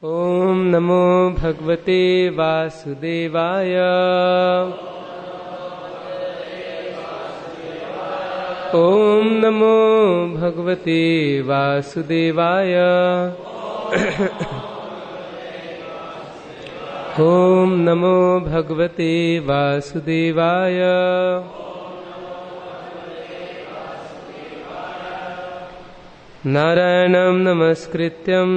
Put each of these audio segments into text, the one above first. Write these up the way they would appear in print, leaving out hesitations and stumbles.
ओम नमो भगवते वासुदेवाय। ओम नमो भगवते वासुदेवाय। ओम नमो भगवते वासुदेवाय। नारायणं नमस्कृत्यं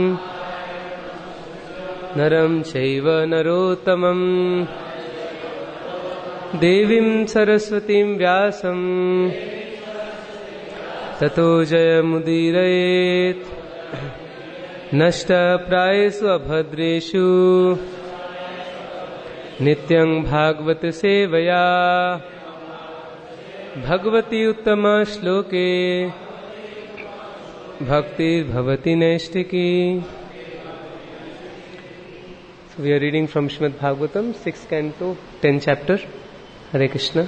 नरं चैव नरोत्तमं देवीं सरस्वतीं व्यासं ततो जयमुदीरयेत्। नष्टप्रायेषु अभद्रेषु नित्यं भागवत सेवया भगवती उत्तम श्लोके भक्तिर्भवति नैष्ठिकी। So we are reading from Srimad Bhagavatam, 6th canto, 10th chapter. Hare Krishna.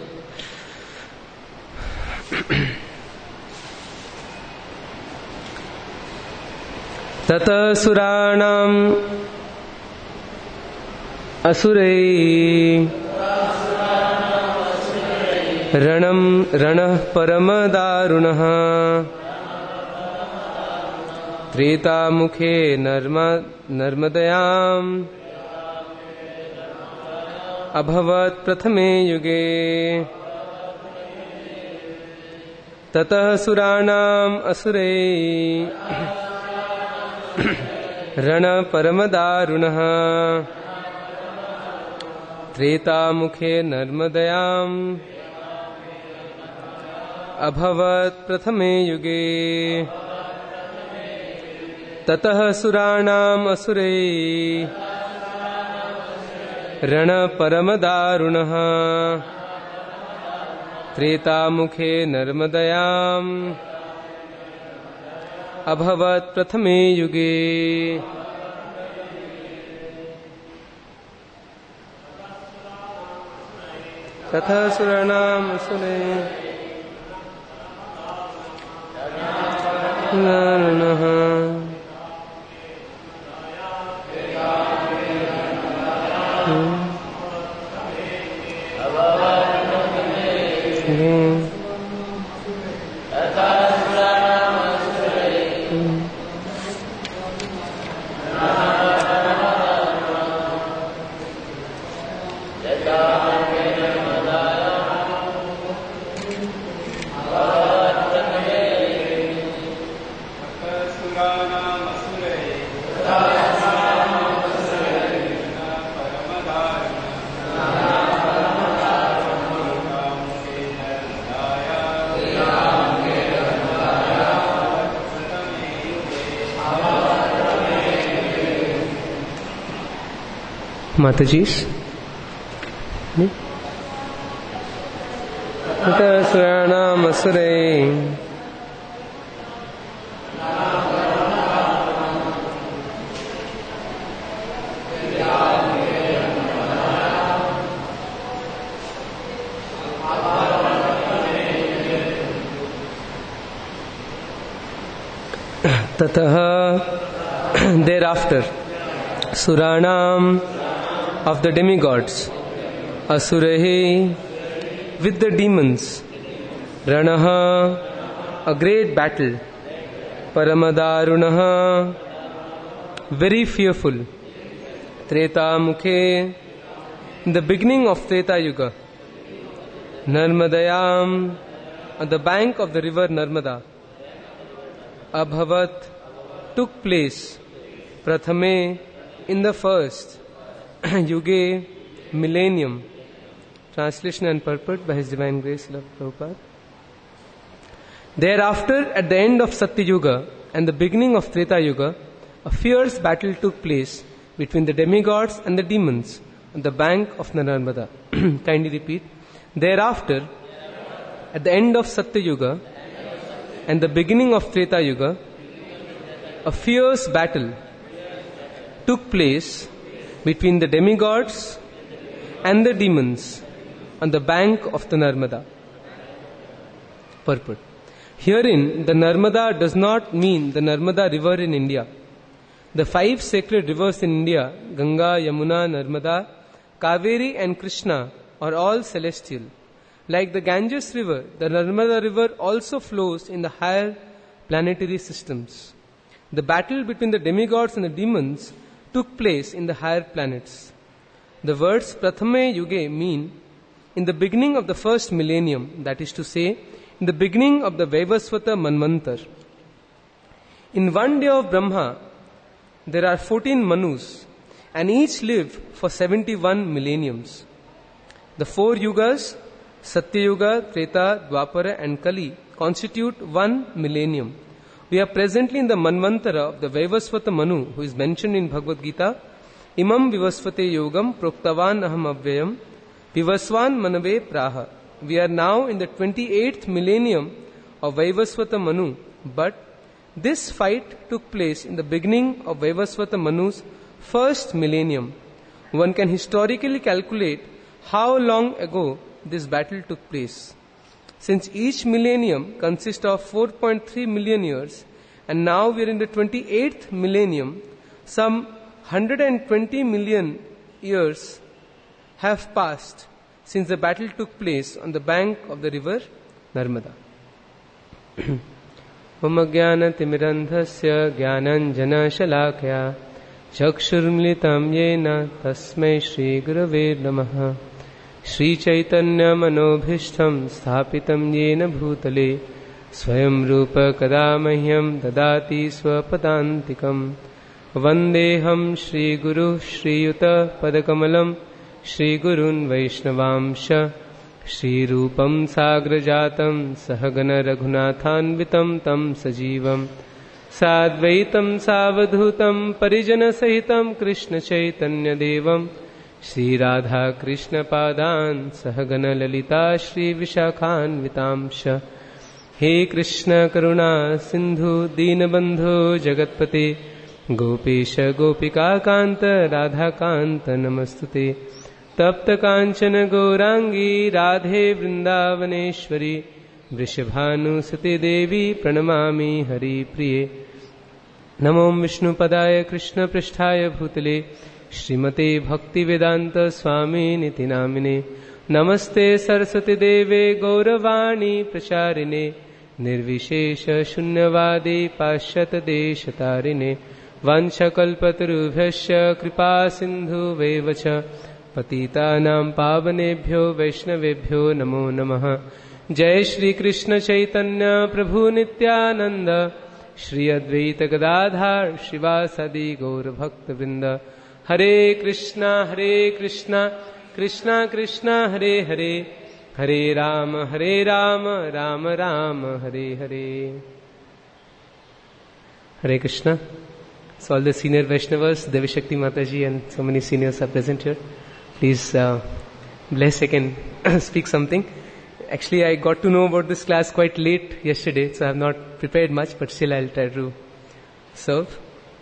Tata suranam asurai ranah paramadarunah Treta मुखे नर्मदयाम् अभवत् प्रथमे युगे। ततः सुराणाम् असुरै रण परमदारुणः त्रेता मुखे नर्मदयाम् अभवत् प्रथमे युगे। ततः सुराणाम् असुरै रण परमदारुणः त्रेतामुखे नर्मदयाम् अभवत् प्रथमे युगे। ततः सुराणाम् असुरै दारुणः माताजी सुराणाम् असुरै ततः thereafter Suranam of the demigods, Asurahi with the demons, Ranaha a great battle, Paramadarunaha very fearful, Treta Mukhe in the beginning of Treta Yuga, Narmadayam on the bank of the river Narmada, Abhavat took place, Prathame in the first Yuge millennium. Translation and purport by His Divine Grace, Srila Prabhupada. Thereafter, at the end of Satya Yuga and the beginning of Treta Yuga, a fierce battle took place between the demigods and the demons on the bank of the Narmada. Kindly repeat. Thereafter, at the end of Satya Yuga and the beginning of Treta Yuga, a fierce battle took place between the demigods and the demons on the bank of the Narmada. Purport. Herein, the Narmada does not mean the Narmada river in India, The 5 sacred rivers in India, Ganga, Yamuna, Narmada, Kaveri and Krishna, are all celestial. Like the Ganges river, the Narmada river also flows in the higher planetary systems. The battle between the demigods and the demons took place in the higher planets. The words Prathame Yuge mean in the beginning of the first millennium, that is to say, in the beginning of the Vaivasvata Manvantar. In one day of Brahma, there are 14 Manus, and each live for 71 millenniums. The 4 Yugas, Satya Yuga, Treta, Dwapara and Kali, constitute 1 millennium. We are presently in the Manvantara of the Vaivasvata Manu, who is mentioned in Bhagavad Gita. Imam Vivasvate Yogam Proktavan Aham Avyayam Vivaswan Manave Praha. We are now in the 28th millennium of Vaivasvata Manu, but this fight took place in the beginning of Vaivasvata Manu's first millennium. One can historically calculate how long ago this battle took place. Since each millennium consists of 4.3 million years, and now we are in the 28th millennium, some 120 million years have passed since the battle took place on the bank of the river Narmada. Om Jnana Timirandhasya Jnananjana Shalakya Chakshurmilitam Yena Tasmai Shri Gurave Namaha Shri Chaitanya Manobhishtam Sthapitam Yena Bhutale Swayam Rupa Kadamahyam Dadati Swapadantikam Vandeham Shri Guru Shri Yuta Padakamalam Shri Gurun Vaishnavamsha Shri Rupam Sagrajatam Sahagana Raghunathanvitam Tam Sajivam Sadvaitam Savadhutam Parijana Sahitam Krishna Chaitanya Devam Shri Radha Krishna Padan Sahagana Lalita Shri Vishakhanvitamsha He Krishna Karuna Sindhu Deenabandhu Jagatpate Gopesha Gopika Kanta Radha Kanta Namastute Tapta Kanchana Gaurangi Radhe Vrindavaneshwari Vrishabhanu Sati Devi Pranamami Hari Priye Namo Vishnu Padaya Krishna Pristhaya Bhutale Srimate Bhakti Vedanta Swami Niti Namine Namaste Saraswati Deve Gauravani Pracharine Nirvishesha Shunyavadi Pashyata Deshatarine Vanchakalpatarubhyasya Kripa Sindhu Vevacha Patitanam Pavanebhyo Vaishnavebhyo Namo Namaha Jai Shri Krishna Chaitanya Prabhu Nityananda Shri Advaita Gadadhar Shivasadi Gaura Bhakta Vrinda Hare Krishna Krishna Krishna Hare Hare Hare Rama Rama Rama Hare Hare. Hare Krishna. So all the senior Vaishnavas, Devi Shakti Mataji and so many seniors are present here. Please bless, I can speak something. Actually, I got to know about this class quite late yesterday, so I have not prepared much, but still I'll try to serve.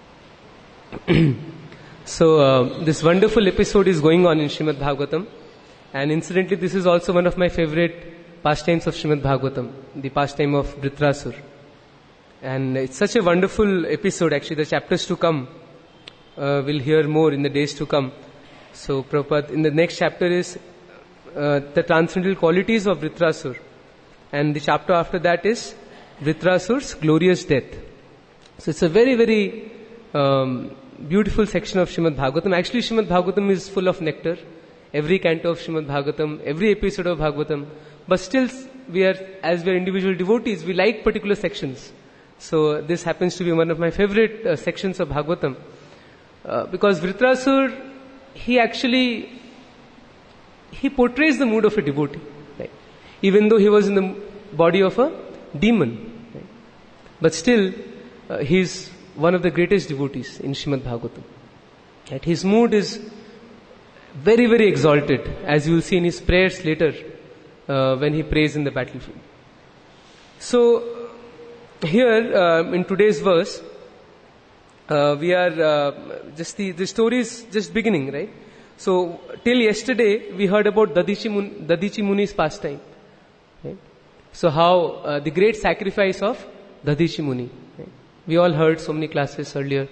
So this wonderful episode is going on in Srimad Bhagavatam, and incidentally this is also one of my favorite pastimes of Srimad Bhagavatam, the pastime of Dhritarashtra. And it's such a wonderful episode. Actually, the chapters to come, we'll hear more in the days to come. So Prabhupada, in the next chapter is the transcendental qualities of Dhritarashtra, and the chapter after that is Dhritarashtra's glorious death. So it's a very, very beautiful section of Srimad Bhagavatam. Actually, Srimad Bhagavatam is full of nectar. Every canto of Srimad Bhagavatam, every episode of Bhagavatam. But still, as we are individual devotees, we like particular sections. So this happens to be one of my favorite sections of Bhagavatam. Because Dhritarashtra, he portrays the mood of a devotee. Right? Even though he was in the body of a demon. Right? But still, he is one of the greatest devotees in Srimad Bhagavatam. Right? His mood is very, very exalted, as you will see in his prayers later, when he prays in the battlefield. So, here, in today's verse, we are, the story is just beginning, right? So, till yesterday, we heard about Dadichi Muni's pastime. Right? So, how the great sacrifice of Dadichi Muni. Right? We all heard so many classes earlier.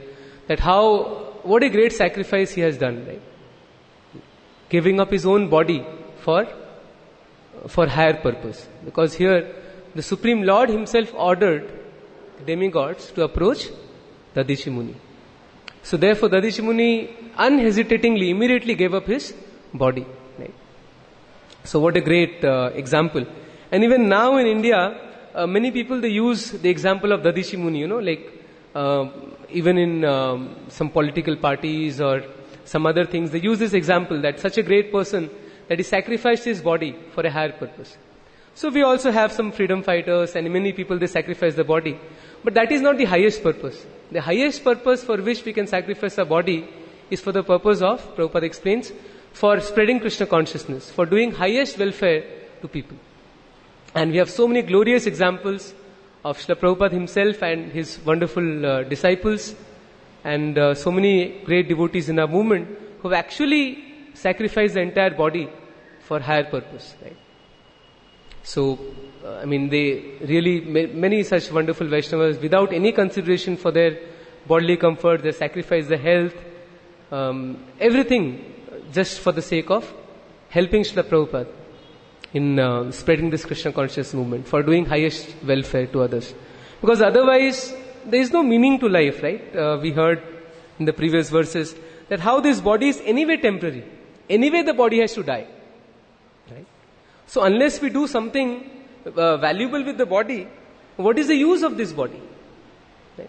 that what a great sacrifice he has done, right? Giving up his own body for higher purpose. Because here, the Supreme Lord himself ordered demigods to approach Dadichi Muni. So therefore, Dadichi Muni unhesitatingly, immediately gave up his body. Right? So what a great example. And even now in India, many people, they use the example of Dadichi Muni, even in some political parties or some other things, they use this example that such a great person that he sacrificed his body for a higher purpose. So we also have some freedom fighters and many people, they sacrifice the body. But that is not the highest purpose. The highest purpose for which we can sacrifice our body is for the purpose of, Prabhupada explains, for spreading Krishna consciousness, for doing highest welfare to people. And we have so many glorious examples of Srila Prabhupada himself and his wonderful disciples, and so many great devotees in our movement who have actually sacrificed the entire body for higher purpose. Right? So, they really, many such wonderful Vaishnavas, without any consideration for their bodily comfort, they sacrifice their health, everything just for the sake of helping Srila Prabhupada in spreading this Krishna conscious movement, for doing highest welfare to others. Because otherwise, there is no meaning to life, right? We heard in the previous verses that how this body is anyway temporary. Anyway, the body has to die. Right? So unless we do something valuable with the body, what is the use of this body? Right?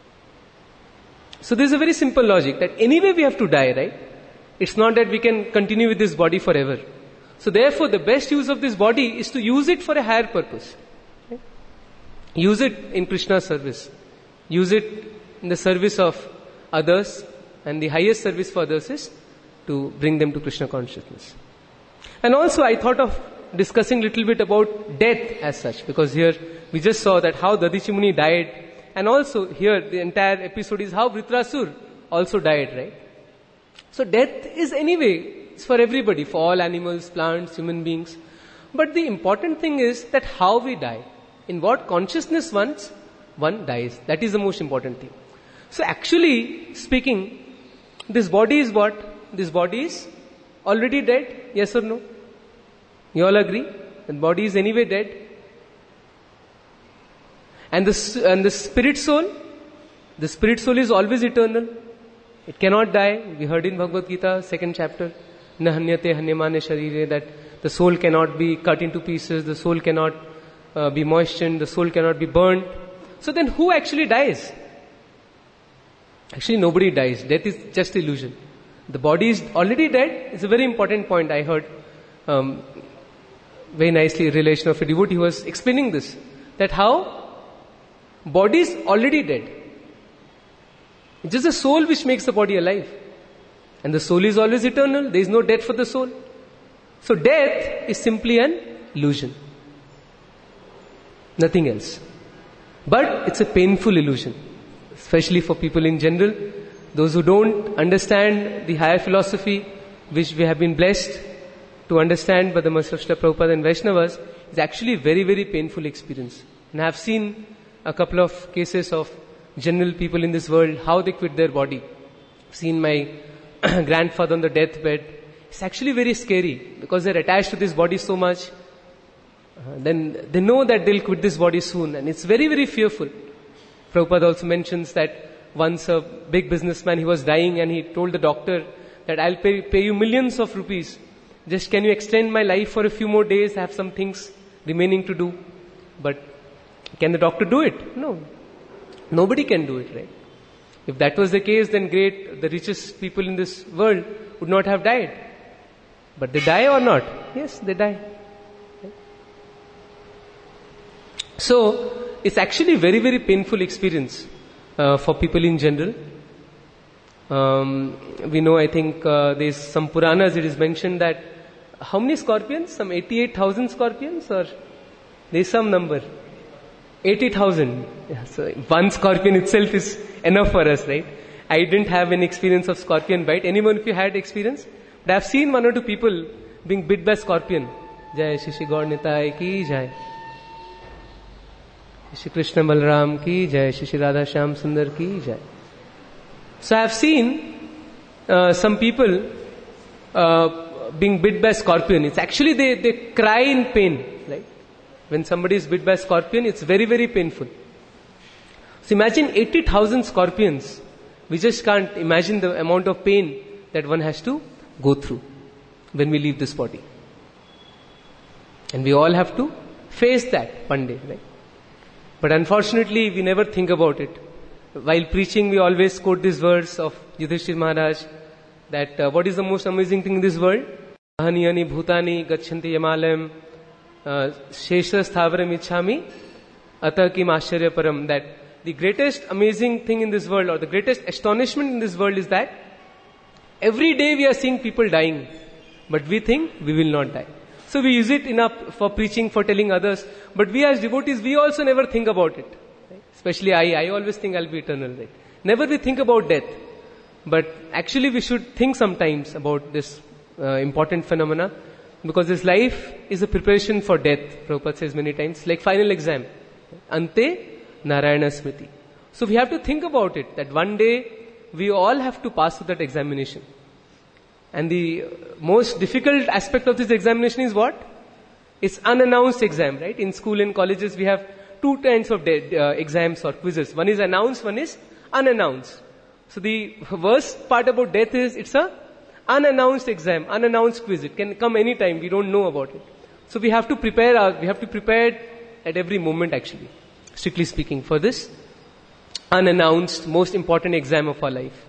So there is a very simple logic that anyway we have to die, right? It's not that we can continue with this body forever. So therefore, the best use of this body is to use it for a higher purpose. Right? Use it in Krishna's service. Use it in the service of others, and the highest service for others is to bring them to Krishna consciousness. And also I thought of discussing a little bit about death as such, because here we just saw that how Dadichi Muni died, and also here the entire episode is how Vritrasur also died, right? So death is anyway, it's for everybody, for all animals, plants, human beings. But the important thing is that how we die, in what consciousness one dies. That is the most important thing. So actually speaking, this body is what? This body is already dead, yes or no? You all agree? The body is anyway dead. And the spirit soul is always eternal. It cannot die. We heard in Bhagavad Gita, 2nd chapter, Na hanyate hanyamane sharire, that the soul cannot be cut into pieces, the soul cannot be moistened, the soul cannot be burnt. So then who actually dies? Actually nobody dies. Death is just illusion. The body is already dead. It's a very important point. I heard very nicely a relation of a devotee who was explaining this, that how body is already dead. It's just the soul which makes the body alive. And the soul is always eternal. There is no death for the soul. So death is simply an illusion. Nothing else. But it's a painful illusion, especially for people in general. Those who don't understand the higher philosophy, which we have been blessed to understand by the mercy of Srila Prabhupada and Vaishnavas, is actually a very, very painful experience. And I have seen a couple of cases of general people in this world, how they quit their body. I've seen my grandfather on the deathbed. It's actually very scary because they're attached to this body so much. Then they know that they'll quit this body soon, and it's very, very fearful. Prabhupada also mentions that once a big businessman, he was dying and he told the doctor that I'll pay you millions of rupees. Just can you extend my life for a few more days? I have some things remaining to do. But can the doctor do it? No. Nobody can do it, right? If that was the case, then great, the richest people in this world would not have died. But they die or not? Yes, they die. So, it's actually a very, very painful experience for people in general. We know, I think, there's some Puranas, it is mentioned that how many scorpions? Some 88,000 scorpions, or there's some number? 80,000. Yeah, so one scorpion itself is enough for us, right? I didn't have any experience of scorpion bite. Anyone if you had experience? But I've seen one or two people being bit by scorpion. Jai Shri Gaur Nitai ki jai. Shri Krishna Balram ki jai. Shri Radha Shyam Sundar ki jai. So I have seen some people being bit by scorpion. It's actually they cry in pain, right? When somebody is bit by scorpion, it's very, very painful. So imagine 80,000 scorpions. We just can't imagine the amount of pain that one has to go through when we leave this body. And we all have to face that one day, right? But unfortunately, we never think about it. While preaching, we always quote this verse of Yudhishthir Maharaj, that what is the most amazing thing in this world? Ahaniyani bhutani gachanti yamalayam shesha sthavaram ichhami atah kim ashcharya param. That the greatest amazing thing in this world, or the greatest astonishment in this world, is that every day we are seeing people dying, but we think we will not die. So we use it enough for preaching, for telling others, but we as devotees, we also never think about it. Right? Especially I always think I'll be eternal. Right? Never we think about death. But actually we should think sometimes about this important phenomena, because this life is a preparation for death. Prabhupada says many times, like final exam. Ante Narayana Smriti. So we have to think about it, that one day we all have to pass through that examination. And the most difficult aspect of this examination is what? It's unannounced exam, right? In school and colleges we have two kinds of exams or quizzes. One is announced, one is unannounced. So the worst part about death is it's a unannounced exam, unannounced quiz. It can come anytime, we don't know about it. So we have to prepare at every moment actually, strictly speaking, for this unannounced, most important exam of our life.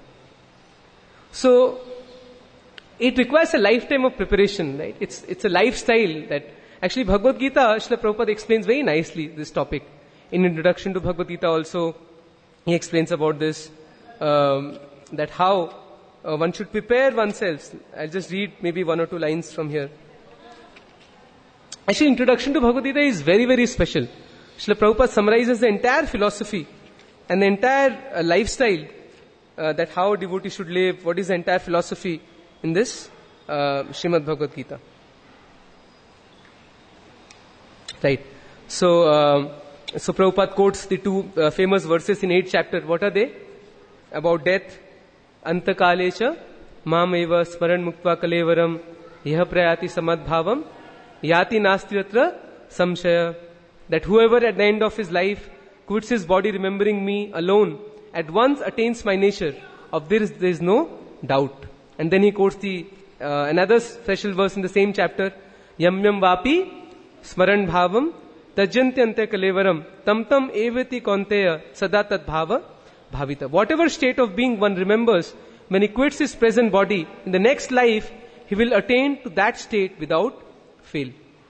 So it requires a lifetime of preparation, right? It's a lifestyle that actually Bhagavad Gita, Srila Prabhupada explains very nicely this topic. In Introduction to Bhagavad Gita also, he explains about this, that how one should prepare oneself. I'll just read maybe one or two lines from here. Actually, Introduction to Bhagavad Gita is very, very special. Srila Prabhupada summarizes the entire philosophy and the entire lifestyle, that how a devotee should live, what is the entire philosophy in this Srimad Bhagavad Gita. Right. So Prabhupada quotes the two famous verses in 8th chapter. What are they? About death. Antakalecha mam eva smaran muktva kalevaram yah prayati samadbhavam yati nastyatra samshaya. That whoever at the end of his life quits his body remembering me alone at once attains my nature. Of this there is no doubt. And then he quotes the another special verse in the same chapter. Yam yam vapi smaran bhavam tajantya kalevaram tam tam evati konteya sada tad bhava bhavita. Whatever state of being one remembers, when he quits his present body, in the next life, he will attain to that state without fail.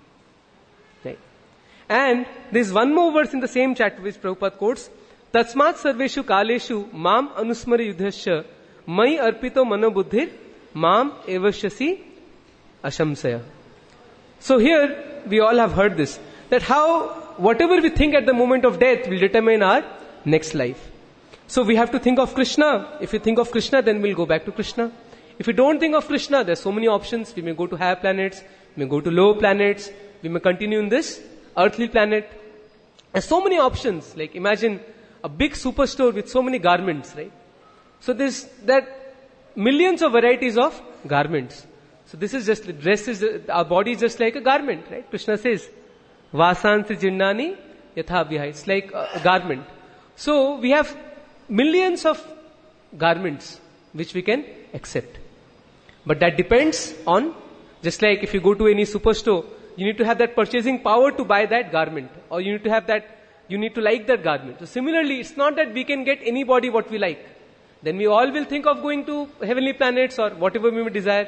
Right. And there is one more verse in the same chapter which Prabhupada quotes. Tatsmat sarveshu kaleshu mam anusmara yudhasya mai arpito manobuddhir mam evashyasi ashamsaya. So here, we all have heard this, that how whatever we think at the moment of death will determine our next life. So we have to think of Krishna. If we think of Krishna, then we'll go back to Krishna. If we don't think of Krishna, there's so many options. We may go to higher planets, we may go to lower planets, we may continue in this earthly planet. There's so many options. Like imagine a big superstore with so many garments, right? So there's that millions of varieties of garments. So this is just, dress is, our body is just like a garment, right? Krishna says, Vasansi jinnani yatha viha. It's like a garment. So we have millions of garments which we can accept. But that depends on, just like if you go to any superstore, you need to have that purchasing power to buy that garment. Or you need to have that, you need to like that garment. So similarly, it's not that we can get anybody what we like. Then we all will think of going to heavenly planets or whatever we may desire.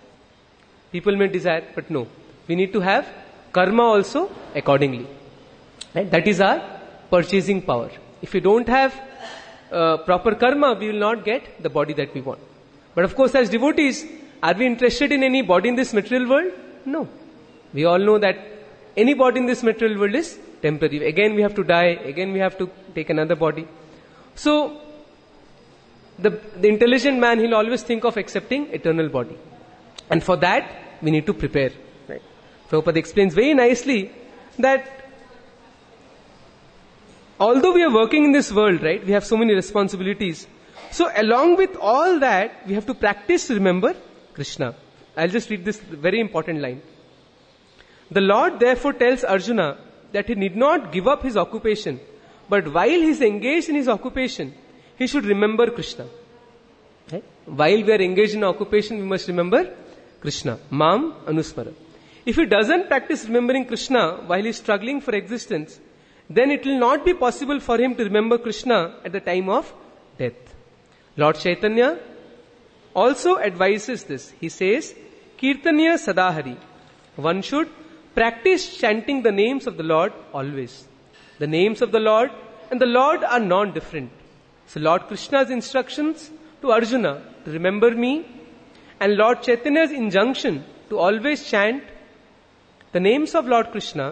People may desire, but no. We need to have karma also accordingly. Right? That is our purchasing power. If we don't have proper karma, we will not get the body that we want. But of course, as devotees, are we interested in any body in this material world? No. We all know that any body in this material world is temporary. Again we have to die, again we have to take another body. So, the intelligent man, he'll always think of accepting eternal body. And for that, we need to prepare. Right? Prabhupada explains very nicely that although we are working in this world, right, we have so many responsibilities. So along with all that, we have to practice to remember Krishna. I'll just read this very important line. The Lord therefore tells Arjuna that he need not give up his occupation, but while he is engaged in his occupation, he should remember Krishna. Okay? While we are engaged in occupation, we must remember Krishna. Mam Anusmara. If he doesn't practice remembering Krishna while he is struggling for existence, then it will not be possible for him to remember Krishna at the time of death. Lord Chaitanya also advises this. He says, Kirtanya Sadahari. One should practice chanting the names of the Lord always. The names of the Lord and the Lord are non-different. So Lord Krishna's instructions to Arjuna to remember me and Lord Chaitanya's injunction to always chant the names of Lord Krishna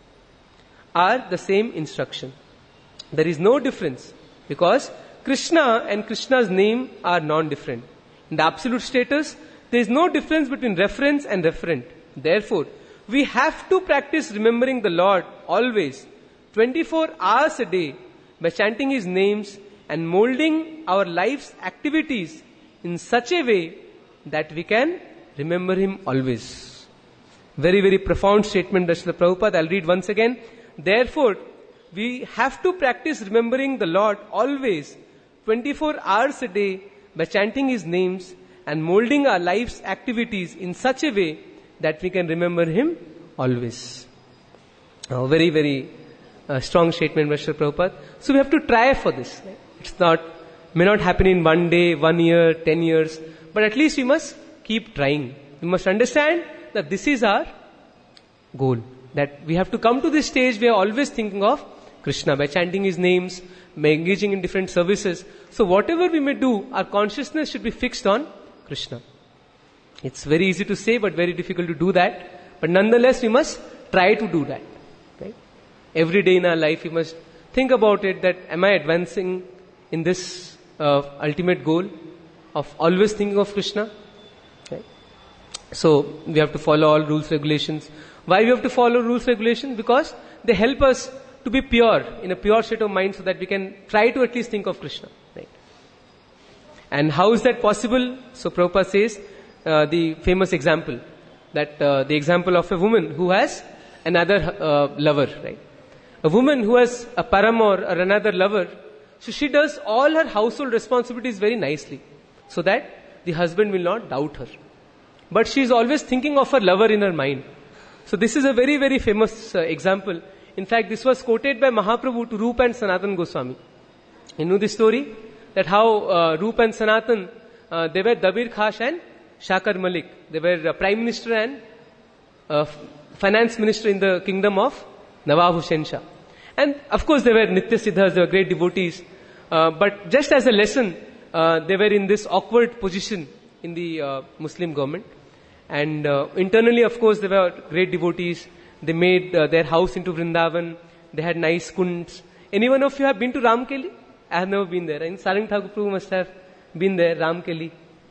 are the same instruction. There is no difference because Krishna and Krishna's name are non-different. In the absolute status, there is no difference between reference and referent. Therefore, we have to practice remembering the Lord always, 24 hours a day, by chanting His names and molding our life's activities in such a way that we can remember Him always. Very, very profound statement, Srila Prabhupada. I'll read once again. Therefore, we have to practice remembering the Lord always, 24 hours a day, by chanting His names and molding our life's activities in such a way that we can remember Him always. Very, very strong statement by Srila Prabhupada. So we have to try for this. It's may not happen in 1 day, 1 year, 10 years, but at least we must keep trying. We must understand that this is our goal. That we have to come to this stage where we are always thinking of Krishna by chanting His names, by engaging in different services. So whatever we may do, our consciousness should be fixed on Krishna. It's very easy to say, but very difficult to do that. But nonetheless, we must try to do that. Okay? Every day in our life, we must think about it, that am I advancing in this ultimate goal of always thinking of Krishna? Okay? So we have to follow all rules, regulations. Why we have to follow rules, regulations? Because they help us to be pure, in a pure state of mind, so that we can try to at least think of Krishna. Right? And how is that possible? So Prabhupada says, the famous example, that the example of a woman who has another lover, right? A woman who has a paramour or another lover, so she does all her household responsibilities very nicely, so that the husband will not doubt her. But she is always thinking of her lover in her mind. So this is a very, very famous example. In fact, this was quoted by Mahaprabhu to Rupa and Sanatan Goswami. You know the story? That how Rupa and Sanatan, they were Dabir Khash and Shakar Malik. They were Prime Minister and Finance Minister in the kingdom of Nawab Hussain Shah. And of course they were Nitya Siddhas, they were great devotees. But just as a lesson, they were in this awkward position in the Muslim government. And internally, of course, they were great devotees. They made their house into Vrindavan. They had nice kunds. Any one of you have been to Ramkeli? I have never been there. And Sarang Thakur Prabhu must have been there, Ramkeli.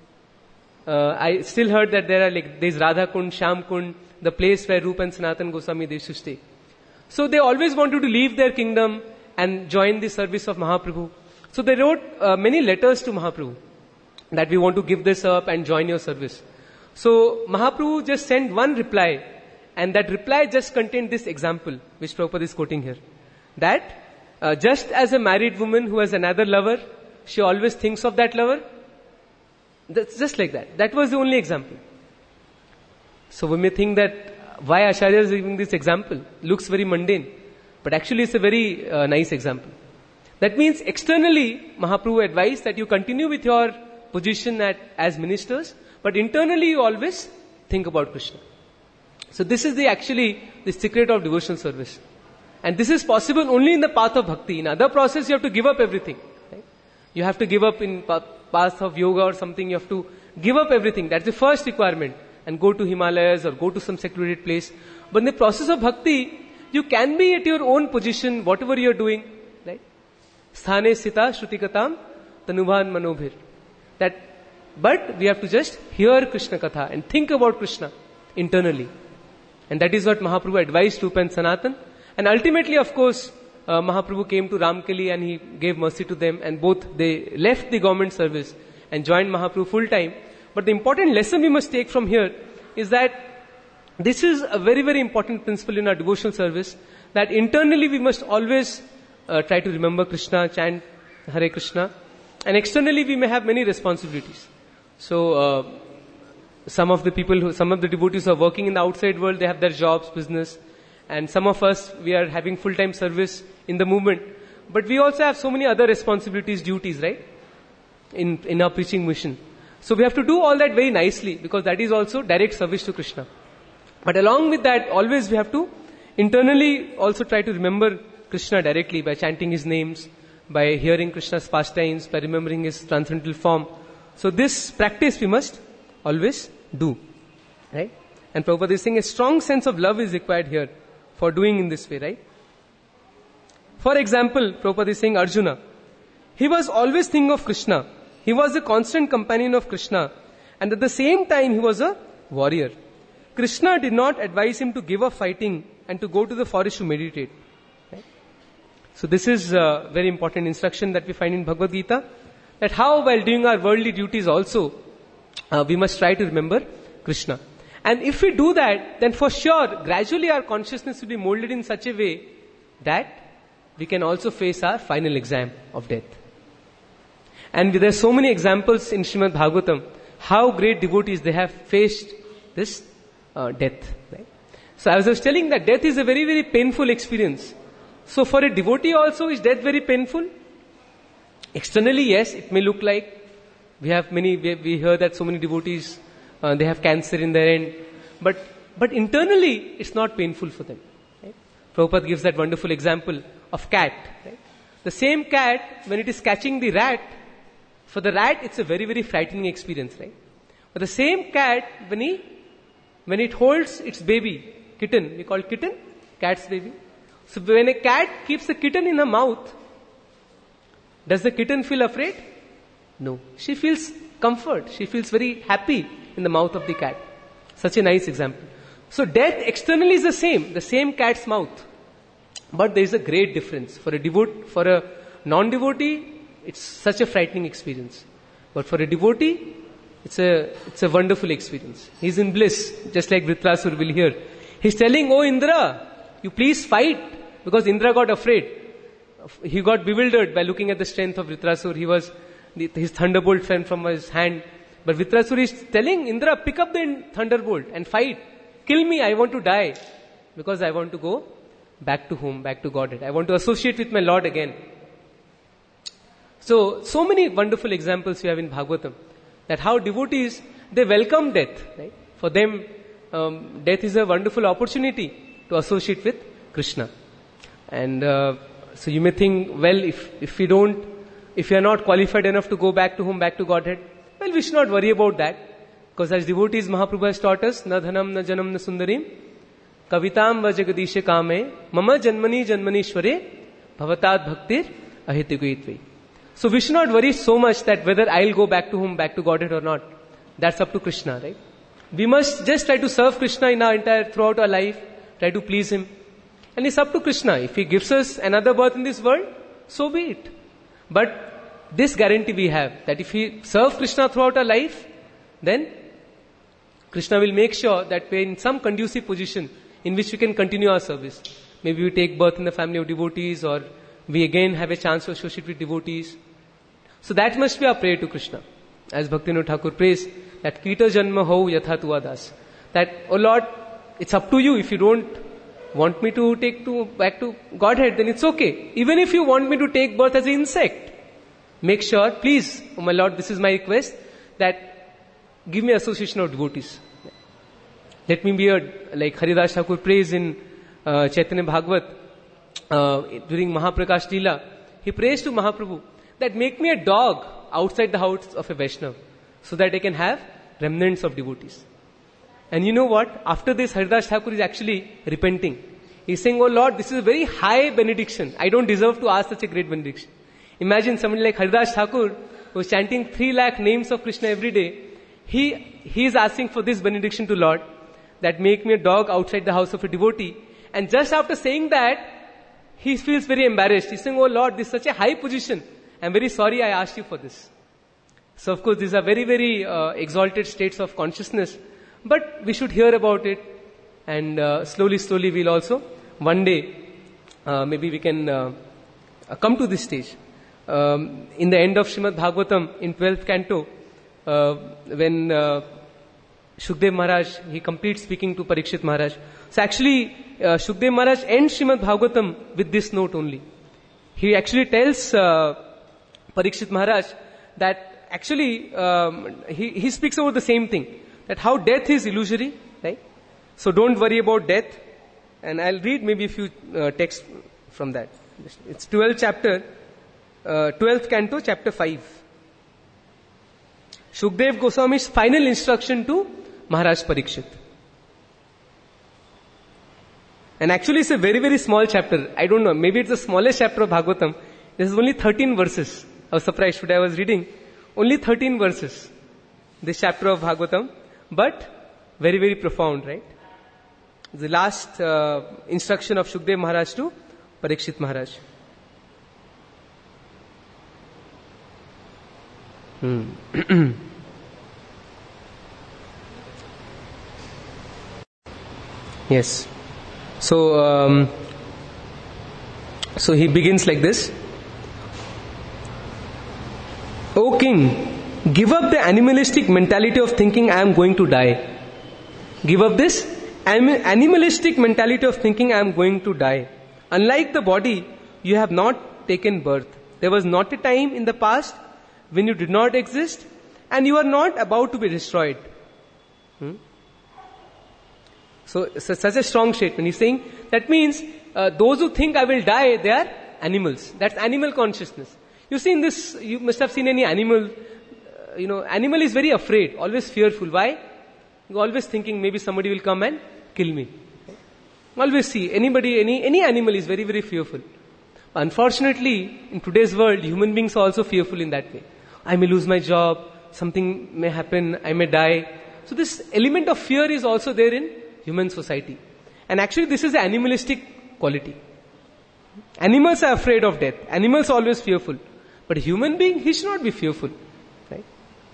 I still heard that there's Radha Kund, Sham Kund, the place where Rupa and Sanatan Goswami they used to stay. So they always wanted to leave their kingdom and join the service of Mahaprabhu. So they wrote many letters to Mahaprabhu that we want to give this up and join your service. So Mahaprabhu just sent one reply, and that reply just contained this example, which Prabhupada is quoting here. That just as a married woman who has another lover, she always thinks of that lover. That's just like that. That was the only example. So we may think that why Acharya is giving this example? Looks very mundane. But actually it's a very nice example. That means externally, Mahaprabhu advised that you continue with your position as ministers, but internally you always think about Krishna. So this is actually the secret of devotional service. And this is possible only in the path of bhakti. In other process you have to give up everything. Right? You have to give up in path of yoga or something, you have to give up everything. That's the first requirement. And go to Himalayas or go to some secluded place. But in the process of bhakti, you can be at your own position, whatever you are doing. Right? Sthane sita shrutikatam tanubhan manobhir. But we have to just hear Krishna Katha and think about Krishna internally. And that is what Mahaprabhu advised Rupa and Sanatan. And ultimately, of course, Mahaprabhu came to Ramkeli and he gave mercy to them, and both they left the government service and joined Mahaprabhu full time. But the important lesson we must take from here is that this is a very, very important principle in our devotional service, that internally we must always try to remember Krishna, chant Hare Krishna, and externally we may have many responsibilities. So some of the devotees who are working in the outside world, they have their jobs, business, and some of us, we are having full-time service in the movement. But we also have so many other responsibilities, duties, right? In our preaching mission. So we have to do all that very nicely, because that is also direct service to Krishna. But along with that, always we have to internally also try to remember Krishna directly by chanting His names, by hearing Krishna's pastimes, by remembering His transcendental form. So this practice we must always do. Right? And Prabhupada is saying a strong sense of love is required here for doing in this way, right? For example, Prabhupada is saying Arjuna, he was always thinking of Krishna. He was a constant companion of Krishna. And at the same time, he was a warrior. Krishna did not advise him to give up fighting and to go to the forest to meditate. Right? So this is a very important instruction that we find in Bhagavad Gita, that how while doing our worldly duties also, we must try to remember Krishna. And if we do that, then for sure, gradually our consciousness will be molded in such a way that we can also face our final exam of death. And there are so many examples in Srimad Bhagavatam, how great devotees, they have faced this death. Right? So I was telling that death is a very, very painful experience. So for a devotee also, is death very painful? Externally, yes, it may look like. We hear that so many devotees, they have cancer in their end. But internally, it's not painful for them. Right? Prabhupada gives that wonderful example of cat. Right? The same cat, when it is catching the rat, for the rat, it's a very, very frightening experience, right? But the same cat, when it holds its baby, kitten, we call it kitten, cat's baby. So when a cat keeps a kitten in her mouth, does the kitten feel afraid? No. She feels comfort. She feels very happy in the mouth of the cat. Such a nice example. So death externally is the same cat's mouth. But there is a great difference. For a non-devotee, it's such a frightening experience. But for a devotee, it's a wonderful experience. He's in bliss, just like Vritrasur will hear. He's telling, "Oh Indra, you please fight," because Indra got afraid. He got bewildered by looking at the strength of Vritrasur. His thunderbolt fell from his hand. But Vritrasur is telling Indra, "Pick up the thunderbolt and fight. Kill me, I want to die. Because I want to go back to home, back to Godhead. I want to associate with my Lord again." So many wonderful examples we have in Bhagavatam, that how devotees, they welcome death. Right? For them, death is a wonderful opportunity to associate with Krishna. And so you may think, well, if we are not qualified enough to go back to home, back to Godhead, well, we should not worry about that. Because as devotees, Mahaprabhu has taught us, "Na dhanam, na janam, na sundarim, kavitam va jagadisha kame, mama janmani janmanishware, bhavatat bhaktir ahitiguitvai." So we should not worry so much that whether I'll go back to home, back to Godhead or not. That's up to Krishna, right? We must just try to serve Krishna throughout our life, try to please Him. And it's up to Krishna. If He gives us another birth in this world, so be it. But this guarantee we have, that if we serve Krishna throughout our life, then Krishna will make sure that we're in some conducive position in which we can continue our service. Maybe we take birth in the family of devotees, or we again have a chance to associate with devotees. So that must be our prayer to Krishna. As Bhaktivinoda Thakur prays, that Kita Janma Ho Yatha Tua Das. That, "Oh Lord, it's up to you. If you don't want me to take back to Godhead, then it's okay. Even if you want me to take birth as an insect, make sure, please, oh my Lord, this is my request, that give me association of devotees. Let me be like Haridas Thakur prays in Chaitanya Bhagavat, during Mahaprakash Leela, he prays to Mahaprabhu that make me a dog outside the house of a Vaishnava, so that I can have remnants of devotees. And you know what? After this, Haridas Thakur is actually repenting. He's saying, "Oh Lord, this is a very high benediction. I don't deserve to ask such a great benediction." Imagine somebody like Haridas Thakur, who is chanting 3 lakh names of Krishna every day. He is asking for this benediction to Lord, that make me a dog outside the house of a devotee. And just after saying that, he feels very embarrassed. He's saying, oh Lord, this is such a high position. I'm very sorry I asked you for this. So of course these are very, very exalted states of consciousness. But we should hear about it, and slowly we'll also, one day, maybe we can come to this stage. In the end of Srimad Bhagavatam, in 12th canto, when Shukdev Maharaj, he completes speaking to Parikshit Maharaj. So actually, Shukdev Maharaj ends Srimad Bhagavatam with this note only. He actually tells Parikshit Maharaj that actually he speaks about the same thing, that how death is illusory, right? So don't worry about death. And I'll read maybe a few texts from that. It's 12th chapter, 12th canto, chapter 5. Shukdev Goswami's final instruction to Maharaj Parikshit. And actually it's a very, very small chapter. I don't know, maybe it's the smallest chapter of Bhagavatam. This is only 13 verses. I was surprised today I was reading. Only 13 verses. This chapter of Bhagavatam. But very, very profound, right? The last instruction of Shukdev Maharaj to Parikshit Maharaj. Yes. So he begins like this. O king, give up the animalistic mentality of thinking I am going to die. Give up this animalistic mentality of thinking I am going to die. Unlike the body, you have not taken birth. There was not a time in the past when you did not exist, and you are not about to be destroyed. So such a strong statement. He's saying that means those who think I will die, they are animals. That's animal consciousness. You see in this, you must have seen any animal. Animal is very afraid, always fearful. Why? You're always thinking maybe somebody will come and kill me. Always see any animal is very, very fearful. Unfortunately, in today's world, human beings are also fearful in that way. I may lose my job, something may happen, I may die. So this element of fear is also there in human society. And actually this is an animalistic quality. Animals are afraid of death. Animals are always fearful. But a human being, he should not be fearful. Right?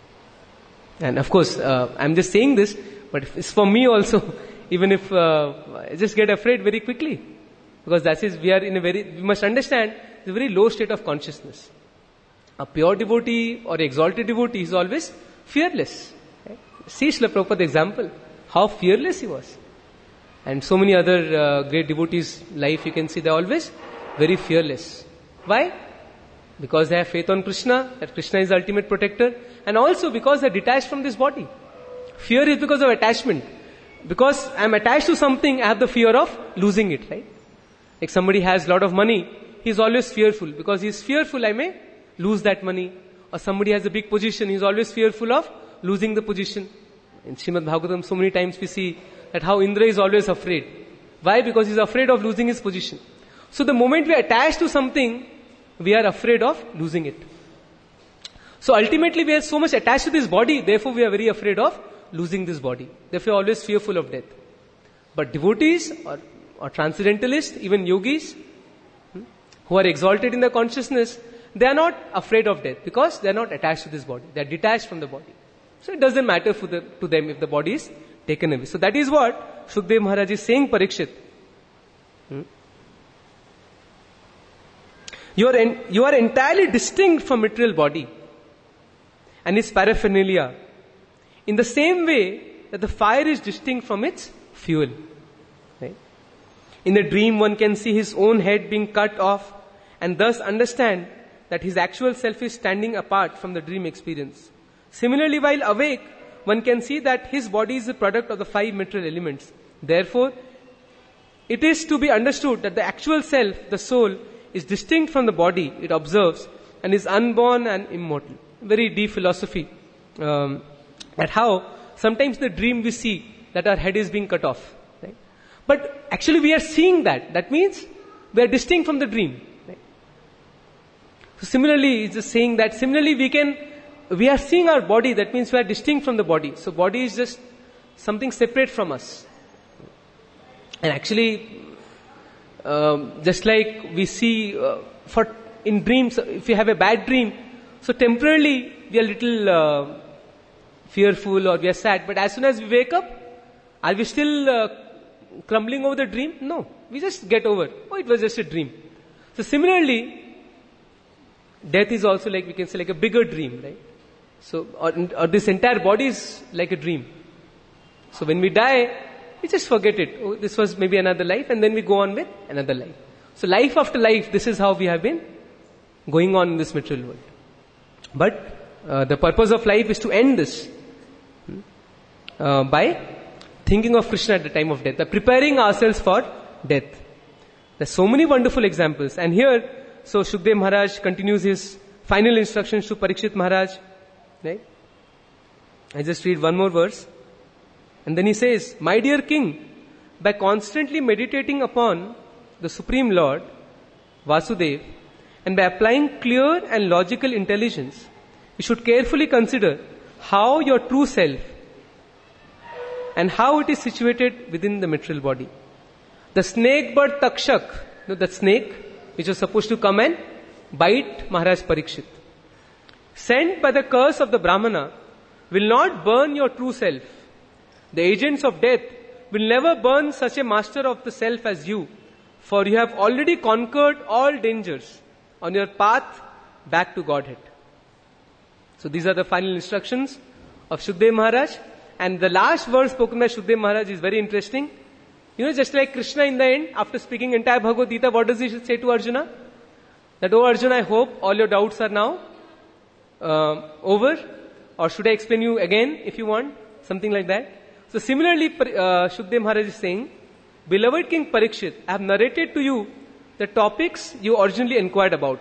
And of course, I'm just saying this, but it's for me also. Even if I just get afraid very quickly. Because we must understand, it's a very low state of consciousness. A pure devotee or exalted devotee is always fearless. Right? See Srila Prabhupada's example, how fearless he was. And so many other great devotees' life, you can see they're always very fearless. Why? Because they have faith on Krishna, that Krishna is the ultimate protector, and also because they're detached from this body. Fear is because of attachment. Because I'm attached to something, I have the fear of losing it, right? Like somebody has a lot of money, he's always fearful. Because he's fearful, I may lose that money. Or somebody has a big position, he's always fearful of losing the position. In Srimad Bhagavatam, so many times we see that how Indra is always afraid. Why? Because he's afraid of losing his position. So the moment we attach to something, we are afraid of losing it. So ultimately we are so much attached to this body, therefore we are very afraid of losing this body. Therefore always fearful of death. But devotees or transcendentalists, even yogis, who are exalted in their consciousness, they are not afraid of death because they are not attached to this body. They are detached from the body. So it doesn't matter to them if the body is taken away. So that is what Shukdev Maharaj is saying, Parikshit. You are entirely distinct from material body and its paraphernalia. In the same way that the fire is distinct from its fuel. Right? In the dream, one can see his own head being cut off and thus understand that his actual self is standing apart from the dream experience. Similarly, while awake, one can see that his body is a product of the 5 material elements. Therefore, it is to be understood that the actual self, the soul, is distinct from the body it observes and is unborn and immortal. Very deep philosophy. At how sometimes in the dream we see that our head is being cut off. Right? But actually we are seeing that. That means we are distinct from the dream. Right? So similarly, it's just saying that similarly we are seeing our body, that means we are distinct from the body. So body is just something separate from us. And actually, Just like we see in dreams, if you have a bad dream, so temporarily we are little fearful or we are sad, but as soon as we wake up, are we still crumbling over the dream? No, we just get over. Oh, it was just a dream. So similarly, death is also like, we can say, like a bigger dream, right? So, or this entire body is like a dream. So when we die, we just forget it. Oh, this was maybe another life, and then we go on with another life. So life after life, this is how we have been going on in this material world. But the purpose of life is to end this by thinking of Krishna at the time of death, by preparing ourselves for death. There's so many wonderful examples. And here, so Shukdev Maharaj continues his final instructions to Parikshit Maharaj. Right? I just read one more verse. And then he says, "My dear king, by constantly meditating upon the Supreme Lord, Vasudev, and by applying clear and logical intelligence, you should carefully consider how your true self and how it is situated within the material body. The snake bird Takshak," that snake which was supposed to come and bite Maharaj Parikshit, "sent by the curse of the Brahmana, will not burn your true self. The agents of death will never burn such a master of the self as you, for you have already conquered all dangers on your path back to Godhead." So these are the final instructions of Shukdev Maharaj. And the last verse spoken by Shukdev Maharaj is very interesting. Just like Krishna in the end, after speaking entire Bhagavad Gita, what does he say to Arjuna? That, "Oh Arjuna, I hope all your doubts are now over, or should I explain you again if you want?" Something like that. So similarly, Shukdev Maharaj is saying, "Beloved King Parikshit, I have narrated to you the topics you originally inquired about.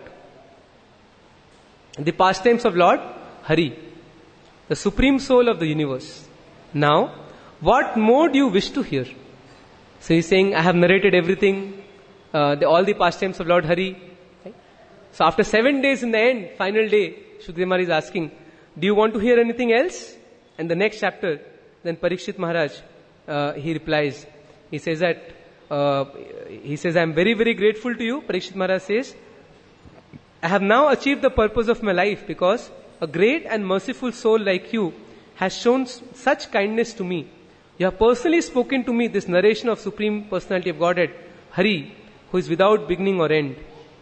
The pastimes of Lord Hari, the supreme soul of the universe. Now, what more do you wish to hear?" So he's saying, I have narrated everything, all the pastimes of Lord Hari. Right? So after 7 days in the end, final day, Shukdev Maharaj is asking, "Do you want to hear anything else?" And the next chapter, then Parikshit Maharaj, he replies, he says that, I am very, very grateful to you. Parikshit Maharaj says, "I have now achieved the purpose of my life because a great and merciful soul like you has shown such kindness to me. You have personally spoken to me this narration of Supreme Personality of Godhead, Hari, who is without beginning or end."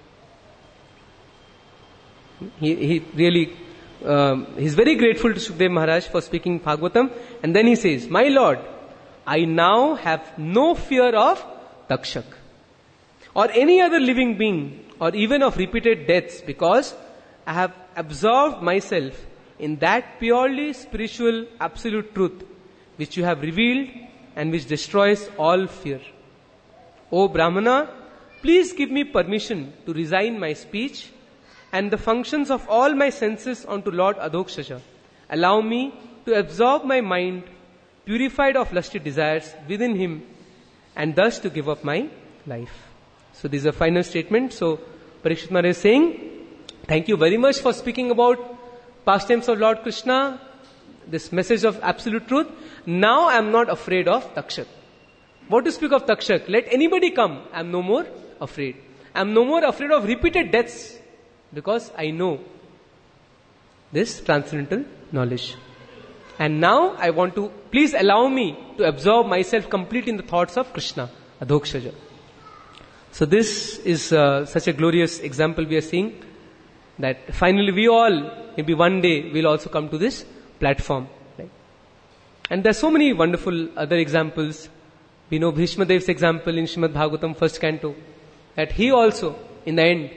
He really, he's very grateful to Shukdev Maharaj for speaking Bhagavatam. And then he says, "My Lord, I now have no fear of Takshak or any other living being or even of repeated deaths, because I have absorbed myself in that purely spiritual absolute truth which you have revealed and which destroys all fear. O Brahmana, please give me permission to resign my speech and the functions of all my senses onto Lord Adhokshaja. Allow me to absorb my mind, purified of lusty desires, within him, and thus to give up my life." So this is a final statement. So Parikshit Maharaj is saying, "Thank you very much for speaking about pastimes of Lord Krishna, this message of absolute truth. Now I am not afraid of Takshak. What to speak of Takshak? Let anybody come. I am no more afraid. I am no more afraid of repeated deaths, because I know this transcendental knowledge. And now I want to, please allow me to absorb myself completely in the thoughts of Krishna, Adhokshaja." So this is such a glorious example we are seeing, that finally we all, maybe one day, will also come to this platform. Right? And there are so many wonderful other examples. We know Bhishma Dev's example in Srimad Bhagavatam, first canto, that he also, in the end,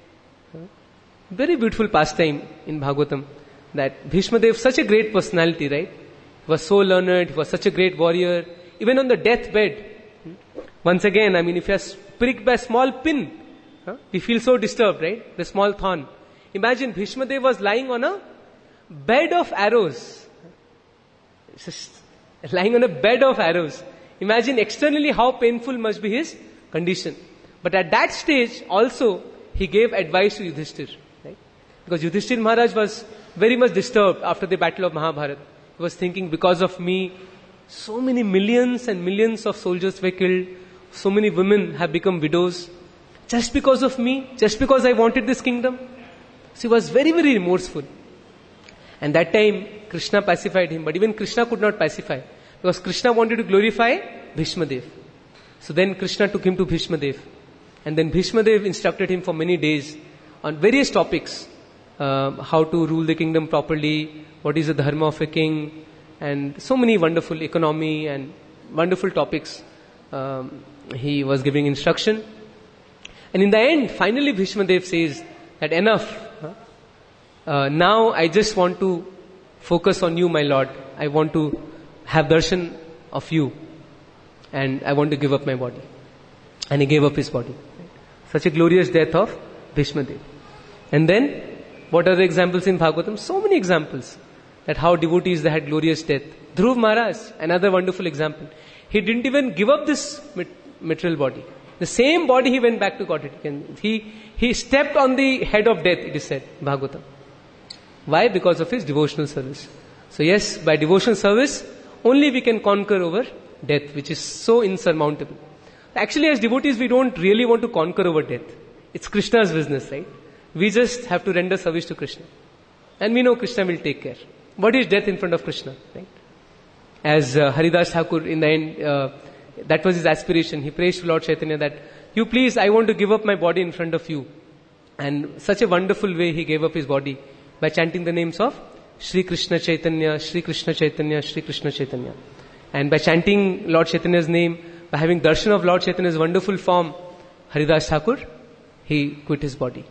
very beautiful pastime in Bhagavatam, that Bhishma Dev, such a great personality, right? He was so learned, he was such a great warrior. Even on the deathbed, once again, if you are pricked by a small pin, we feel so disturbed, right? The small thorn. Imagine Bhishma Dev was lying on a bed of arrows. Just lying on a bed of arrows. Imagine externally how painful must be his condition. But at that stage also, he gave advice to Yudhishthir. Right? Because Yudhishthir Maharaj was very much disturbed after the battle of Mahabharata. He was thinking, because of me, so many millions and millions of soldiers were killed. so many women have become widows just because of me, just because I wanted this kingdom. So he was very, very remorseful. And that time, Krishna pacified him. But even Krishna could not pacify. Because Krishna wanted to glorify Bhishma Dev. So then Krishna took him to Bhishma Dev. And then Bhishma Dev instructed him for many days on various topics. How to rule the kingdom properly, what is the dharma of a king, and so many wonderful economy and wonderful topics. He was giving instruction. And in the end, finally Bhishma Dev says that enough. Now I just want to focus on you, my Lord. I want to have darshan of you. And I want to give up my body. And he gave up his body. Such a glorious death of Bhishma Dev. And then, what are the examples in Bhagavatam? So many examples. That how devotees, they had glorious death. Dhruv Maharaj, another wonderful example. He didn't even give up this material body. The same body he went back to Godhead. He stepped on the head of death, it is said, Bhagavatam. Why? Because of his devotional service. So yes, by devotional service, only we can conquer over death, which is so insurmountable. Actually, as devotees, we don't really want to conquer over death. It's Krishna's business, right? We just have to render service to Krishna. And we know Krishna will take care. What is death in front of Krishna, right? As Haridas Thakur, in the end, that was his aspiration. He prays to Lord Chaitanya that, you please, I want to give up my body in front of you. And such a wonderful way he gave up his body by chanting the names of Shri Krishna Chaitanya, Shri Krishna Chaitanya, Shri Krishna Chaitanya. And by chanting Lord Chaitanya's name, by having darshan of Lord Chaitanya's wonderful form, Haridas Thakur, he quit his body.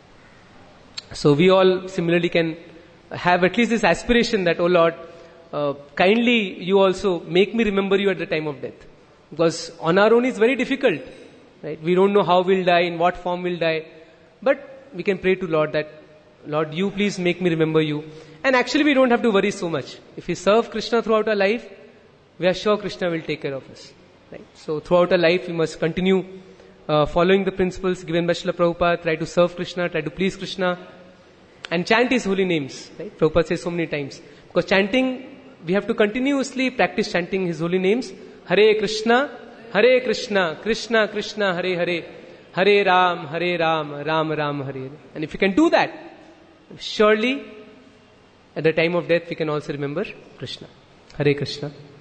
So we all similarly can have at least this aspiration that, oh Lord, kindly you also make me remember you at the time of death. Because on our own it's very difficult. Right? We don't know how we'll die, in what form we'll die. But we can pray to Lord that, Lord, you please make me remember you. And actually we don't have to worry so much. If we serve Krishna throughout our life, we are sure Krishna will take care of us. Right? So throughout our life we must continue following the principles given by Srila Prabhupada, try to serve Krishna, try to please Krishna, and chant His holy names. Right? Prabhupada says so many times. Because chanting, we have to continuously practice chanting His holy names. Hare Krishna, Krishna Krishna, Hare Hare, Hare Ram, Ram Ram, Hare Hare. And if we can do that, surely at the time of death we can also remember Krishna. Hare Krishna.